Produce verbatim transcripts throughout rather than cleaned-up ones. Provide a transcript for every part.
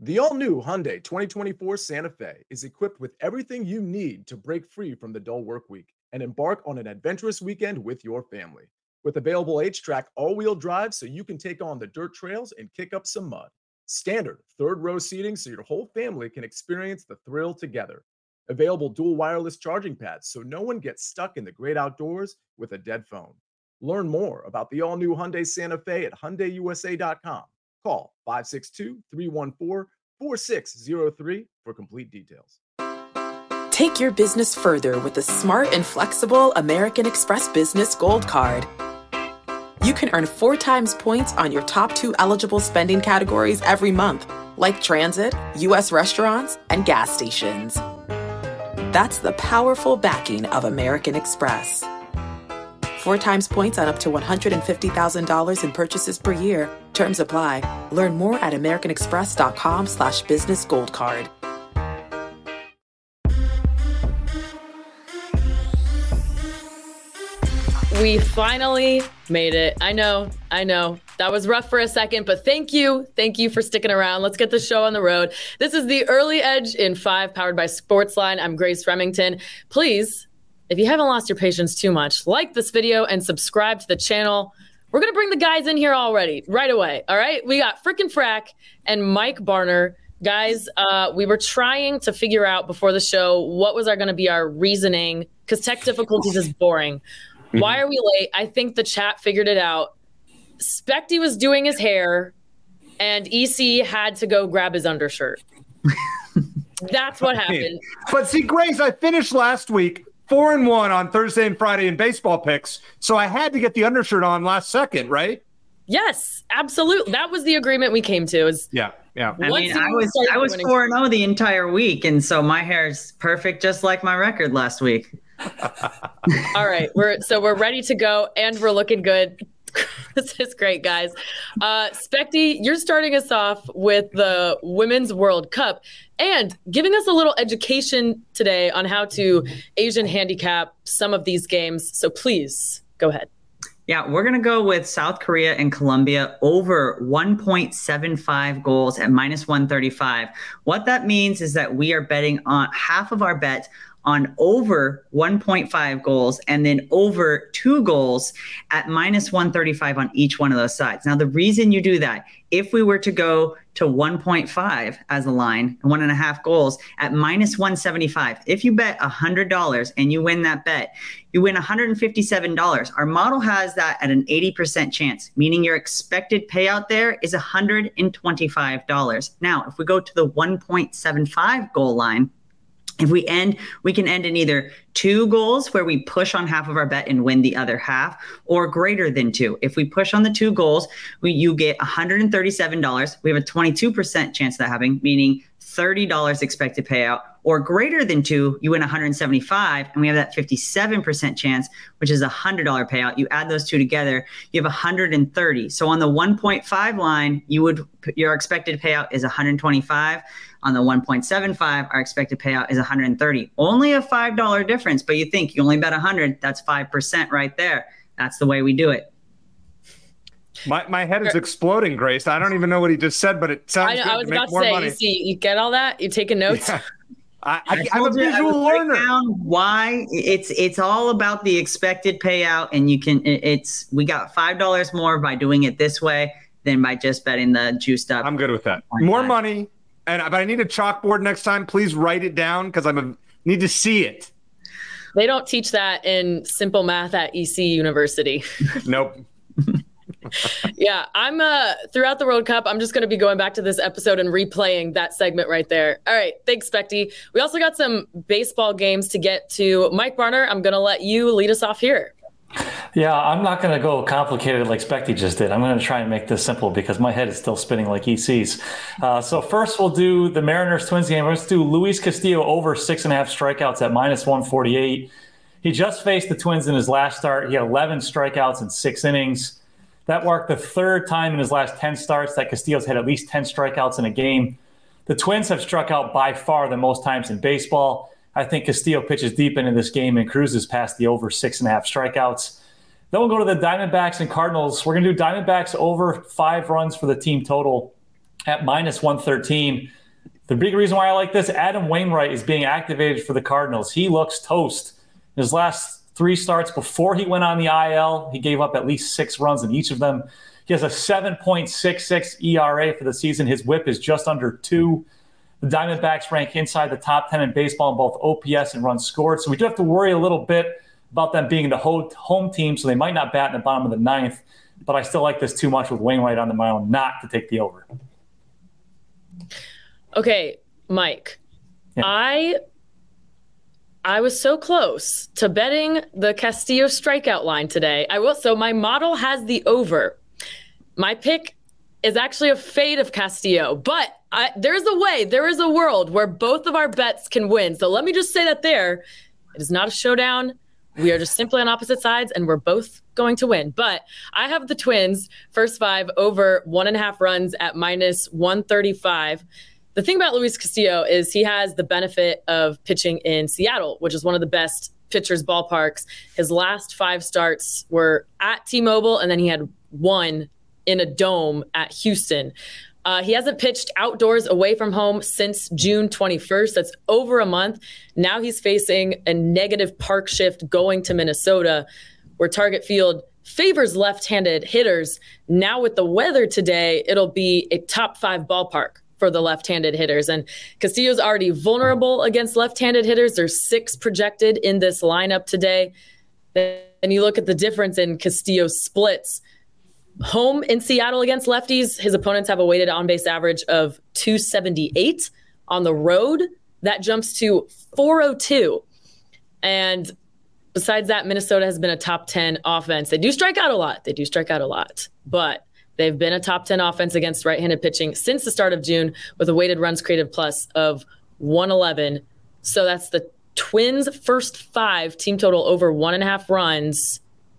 The all-new Hyundai twenty twenty-four Santa Fe is equipped with everything you need to break free from the dull work week and embark on an adventurous weekend with your family. With available H-Track all-wheel drive so you can take on the dirt trails and kick up some mud. Standard third-row seating so your whole family can experience the thrill together. Available dual wireless charging pads so no one gets stuck in the great outdoors with a dead phone. Learn more about the all-new Hyundai Santa Fe at Hyundai U S A dot com. Call five six two, three one four, four six zero three for complete details. Take your business further with the smart and flexible American Express Business Gold Card. You can earn four times points on your top two eligible spending categories every month, like transit, U S restaurants, and gas stations. That's the powerful backing of American Express. Four times points on up to one hundred fifty thousand dollars in purchases per year. Terms apply. Learn more at americanexpress.com slash business gold card. We finally made it. I know, I know. That was rough for a second, but thank you. Thank you for sticking around. Let's get the show on the road. This is the Early Edge in five, powered by Sportsline. I'm Grace Remington. Please, if you haven't lost your patience too much, like this video and subscribe to the channel. We're going to bring the guys in here already, right away, all right? We got Frickin' Frack and Mike Barner. Guys, uh, we were trying to figure out before the show what was our going to be our reasoning, because tech difficulties is boring. Mm-hmm. Why are we late? I think the chat figured it out. Specty was doing his hair, and E C had to go grab his undershirt. That's what happened. But see, Grace, I finished last week four and one on Thursday and Friday in baseball picks, so I had to get the undershirt on last second, right? Yes, absolutely. That was the agreement we came to. Is yeah, yeah. I mean, I was I was four and zero the entire week, and so my hair is perfect, just like my record last week. All right, we're so we're ready to go, and we're looking good. This is great, guys. Uh, Specty, you're starting us off with the Women's World Cup and giving us a little education today on how to Asian handicap some of these games. So please go ahead. Yeah, we're going to go with South Korea and Colombia over one point seven five goals at minus one thirty-five. What that means is that we are betting on half of our bet on over one point five goals and then over two goals at minus one thirty-five on each one of those sides. Now, the reason you do that, if we were to go to one point five as a line and one and a half goals at minus one seventy-five, if you bet one hundred dollars and you win that bet, you win one hundred fifty-seven dollars. Our model has that at an eighty percent chance, meaning your expected payout there is one hundred twenty-five dollars. Now, if we go to the one point seven five goal line, If we end, we can end in either two goals where we push on half of our bet and win the other half, or greater than two. If we push on the two goals, we, you get one hundred thirty-seven dollars. We have a twenty-two percent chance of that happening, meaning thirty dollars expected payout, or greater than two, you win one hundred seventy-five, and we have that fifty-seven percent chance, which is a one hundred dollars payout. You add those two together, you have one hundred thirty. So on the one point five line, you would your expected payout is one hundred twenty-five. On the one point seven five, our expected payout is one hundred thirty. Only a five dollars difference, but you think you only bet one hundred, that's five percent right there. That's the way we do it. My my head is exploding, Grace. I don't even know what he just said, but it sounds I, good I was to make about to more say, money. you see, you get all that? You taking notes? Yeah. I, I, I I'm a told you, I visual would break learner. down why it's it's all about the expected payout, and you can it, it's we got five dollars more by doing it this way than by just betting the juiced up. I'm good with that. More money, and but I need a chalkboard next time. Please write it down because I need to see it. They don't teach that in simple math at E C University. Nope. Yeah, I'm uh throughout the World Cup, I'm just going to be going back to this episode and replaying that segment right there. All right, thanks, Specty. We also got some baseball games to get to. Mike Barner, I'm going to let you lead us off here. Yeah, I'm not going to go complicated like Specty just did. I'm going to try and make this simple because my head is still spinning like E C's. Uh, so first we'll do the Mariners-Twins game. Let's do Luis Castillo over six and a half strikeouts at minus one forty-eight. He just faced the Twins in his last start. He had eleven strikeouts in six innings. That marked the third time in his last ten starts that Castillo's had at least ten strikeouts in a game. The Twins have struck out by far the most times in baseball. I think Castillo pitches deep into this game and cruises past the over six and a half strikeouts. Then we'll go to the Diamondbacks and Cardinals. We're going to do Diamondbacks over five runs for the team total. at minus one thirteen. The big reason why I like this, Adam Wainwright is being activated for the Cardinals. He looks toast. His last three starts before he went on the I L, he gave up at least six runs in each of them. He has a seven point six six E R A for the season. His whip is just under two. The Diamondbacks rank inside the top ten in baseball in both O P S and runs scored. So we do have to worry a little bit about them being the home team, so they might not bat in the bottom of the ninth. But I still like this too much with Wainwright on the mound not to take the over. Okay, Mike, yeah. I I was so close to betting the Castillo strikeout line today. I will. So my model has the over. My pick is actually a fade of Castillo, but I, there's a way, there is a world where both of our bets can win. So let me just say that there, it is not a showdown. We are just simply on opposite sides, and we're both going to win. But I have the Twins first five over one and a half runs at minus one thirty-five. The thing about Luis Castillo is he has the benefit of pitching in Seattle, which is one of the best pitchers' ballparks. His last five starts were at T-Mobile, and then he had one in a dome at Houston. Uh, he hasn't pitched outdoors away from home since June twenty-first. That's over a month. Now he's facing a negative park shift going to Minnesota, where Target Field favors left-handed hitters. Now with the weather today, it'll be a top five ballpark for the left-handed hitters. And Castillo's already vulnerable against left-handed hitters. There's six projected in this lineup today. Then you look at the difference in Castillo's splits. Home in Seattle against lefties, his opponents have a weighted on-base average of two seventy-eight. On the road, that jumps to four oh two. And besides that, Minnesota has been a top ten offense. They do strike out a lot. They do strike out a lot. But they've been a top ten offense against right-handed pitching since the start of June with a weighted runs created plus of one eleven. So that's the Twins' first five, team total over one and a half runs.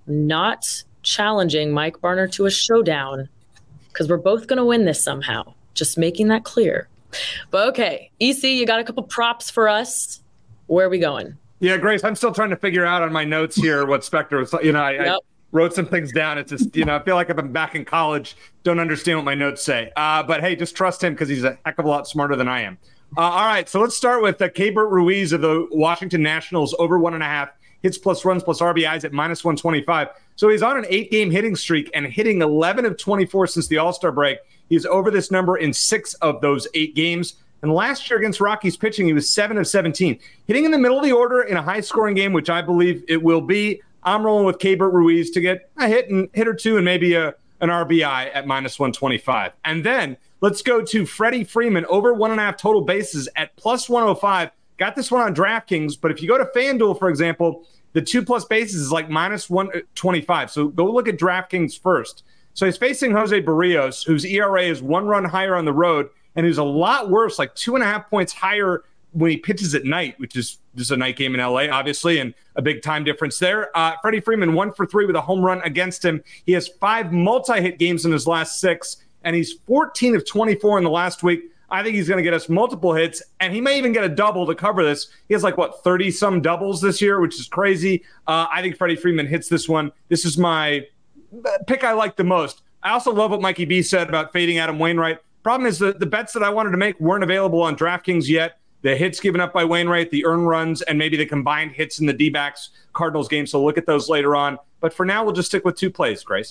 Not challenging Mike Barner to a showdown because we're both going to win this somehow. Just making that clear. But okay, E C, you got a couple props for us. Where are we going? Yeah, Grace, I'm still trying to figure out on my notes here what Spectre was. You know, I, yep. I wrote some things down. It's just, you know, I feel like if I'm back in college, don't understand what my notes say. Uh, but hey, just trust him because he's a heck of a lot smarter than I am. Uh, all right, so let's start with uh, Keibert Ruiz of the Washington Nationals over one and a half hits plus runs plus R B Is at minus one twenty-five. So he's on an eight-game hitting streak and hitting eleven of twenty-four since the All-Star break. He's over this number in six of those eight games. And last year against Rockies pitching, he was seven of seventeen. Hitting in the middle of the order in a high-scoring game, which I believe it will be. I'm rolling with Keibert Ruiz to get a hit and hit or two and maybe a, an R B I at minus one twenty-five. And then let's go to Freddie Freeman over one and a half total bases at plus one oh five. Got this one on DraftKings, but if you go to FanDuel, for example, the two plus bases is like minus one twenty-five. So go look at DraftKings first. So he's facing Jose Barrios, whose E R A is one run higher on the road, and who's a lot worse, like two and a half points higher when he pitches at night, which is just a night game in L A, obviously, and a big time difference there. Uh, Freddie Freeman, one for three with a home run against him. He has five multi-hit games in his last six, and he's fourteen of twenty-four in the last week. I think he's going to get us multiple hits, and he may even get a double to cover this. He has like, what, thirty-some doubles this year, which is crazy. Uh, I think Freddie Freeman hits this one. This is my pick I like the most. I also love what Mikey B said about fading Adam Wainwright. Problem is the, the bets that I wanted to make weren't available on DraftKings yet. The hits given up by Wainwright, the earned runs, and maybe the combined hits in the D-backs Cardinals game. So look at those later on. But for now, we'll just stick with two plays, Grace.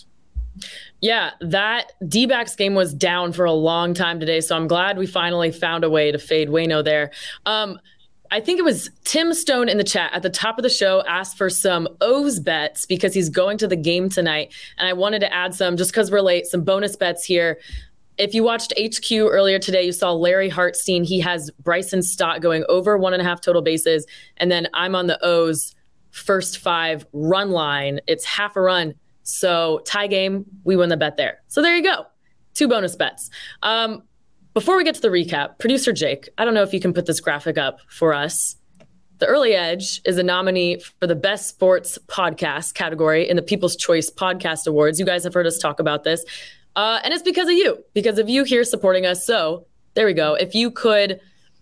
Yeah, that D-backs game was down for a long time today, so I'm glad we finally found a way to fade Waino there. Um, I think it was Tim Stone in the chat at the top of the show asked for some O's bets because he's going to the game tonight, and I wanted to add some just because we're late, some bonus bets here. If you watched H Q earlier today, you saw Larry Hartstein. He has Bryson Stott going over one and a half total bases, and then I'm on the O's first five run line. It's half a run. So tie game, we win the bet there. So there you go. Two bonus bets. Um, before we get to the recap, producer Jake, I don't know if you can put this graphic up for us. The Early Edge is a nominee for the Best Sports Podcast category in the People's Choice Podcast Awards. You guys have heard us talk about this. Uh, and it's because of you, because of you here supporting us. So there we go. If you could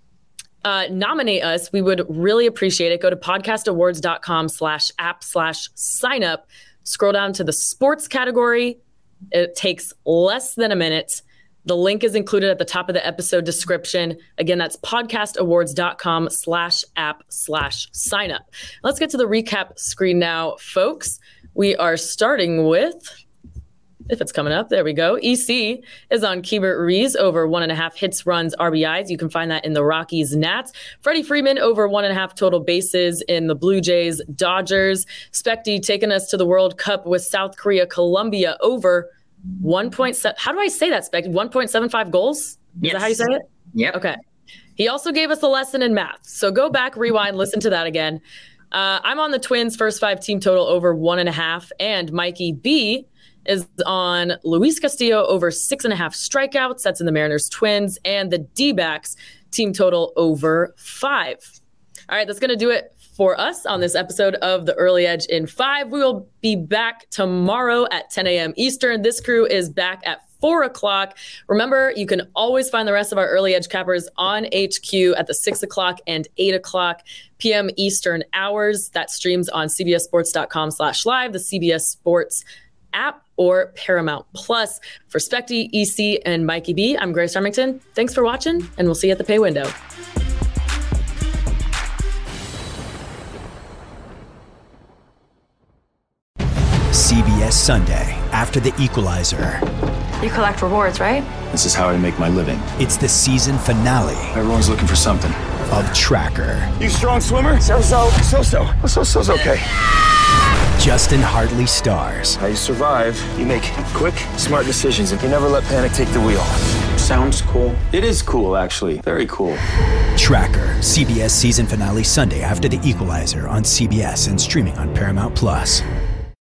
uh, nominate us, we would really appreciate it. Go to podcastawards.com slash app slash sign up. Scroll down to the sports category. It takes less than a minute. The link is included at the top of the episode description. Again, that's podcastawards.com slash app slash sign up. Let's get to the recap screen now, folks. We are starting with, if it's coming up, there we go. E C is on Keibert Ruiz over one and a half hits, runs, R B Is. You can find that in the Rockies Nats. Freddie Freeman over one and a half total bases in the Blue Jays Dodgers. Specty taking us to the World Cup with South Korea Colombia over one point seven. How do I say that, Specty? one point seven five goals? Is yes. that how you say it? Yep. Okay. He also gave us a lesson in math. So go back, rewind, listen to that again. Uh, I'm on the Twins first five team total over one and a half, and Mikey B is on Luis Castillo over six and a half strikeouts. That's in the Mariners Twins, and the D-backs team total over five. All right, that's going to do it for us on this episode of The Early Edge in five. We will be back tomorrow at ten a.m. Eastern. This crew is back at four o'clock. Remember, you can always find the rest of our Early Edge cappers on H Q at the six o'clock and eight o'clock p.m. Eastern hours. That streams on cbssports.com slash live, the C B S Sports app, or Paramount Plus. For Specty, E C, and Mikey B, I'm Grace Remington. Thanks for watching, and we'll see you at the pay window. C B S Sunday, after The Equalizer. You collect rewards, right? This is how I make my living. It's the season finale. Everyone's looking for something. Of Tracker. You strong swimmer? So-so. So-so. So-so's okay. Justin Hartley stars. How you survive, you make quick, smart decisions, and you never let panic take the wheel. Sounds cool. It is cool, actually. Very cool. Tracker, C B S season finale Sunday after The Equalizer on C B S and streaming on Paramount Plus.